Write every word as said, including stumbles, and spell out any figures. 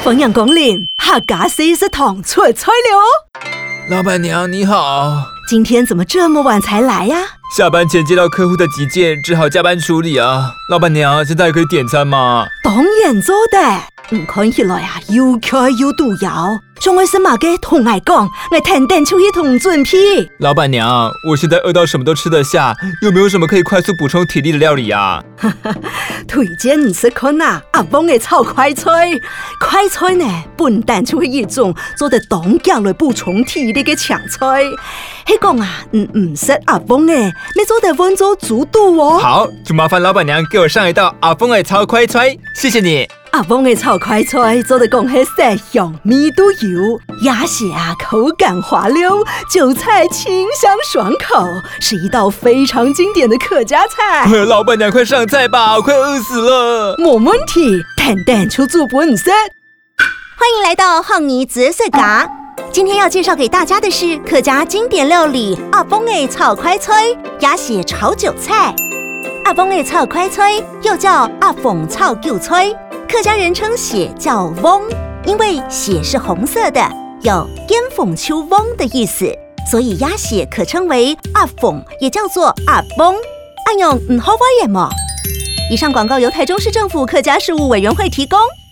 欢迎光临客家西食堂出菜了。 老板娘你好， 今天怎么这么晚才来呀？ 下班前接到客户的急件，只好加班处理啊。老板娘，现在可以点餐吗？ 当然做得，唔看起来啊，又开又度摇。上位是马嘅同我讲，我天天出去同准批。 老板娘，我现在饿到什么都吃得下，有没有什么可以快速补充体力的料理啊？ 推荐你吃看啊，阿峰嘅炒快菜。快菜呢，不但就係一種做得當家來補充體力嘅強菜。係講啊，嗯唔識阿峰嘅，你做得溫州煮肚哦。 好，就麻煩老板娘給我上一道阿峰嘅炒快菜，謝謝你。 阿峰嘅炒快菜做得講係色香味都有，鴨血啊口感滑溜，韭菜清香爽口，是一道非常經典的客家菜。 老板娘快上菜吧，我快餓死了。 冇問題，天天出煮本色。 歡迎來到漢兒子世家。今天要介紹給大家的是客家經典料理阿峰嘅炒快菜，鴨血炒韭菜。阿峰嘅炒快菜又叫阿鳳炒韭菜，客家人稱血叫翁，因為血是紅色的，有煙鳳秋翁的意思，所以鴨血可稱為阿鳳，也叫做阿翁。按用唔好發言麼？以上廣告由台中市政府客家事務委員會提供。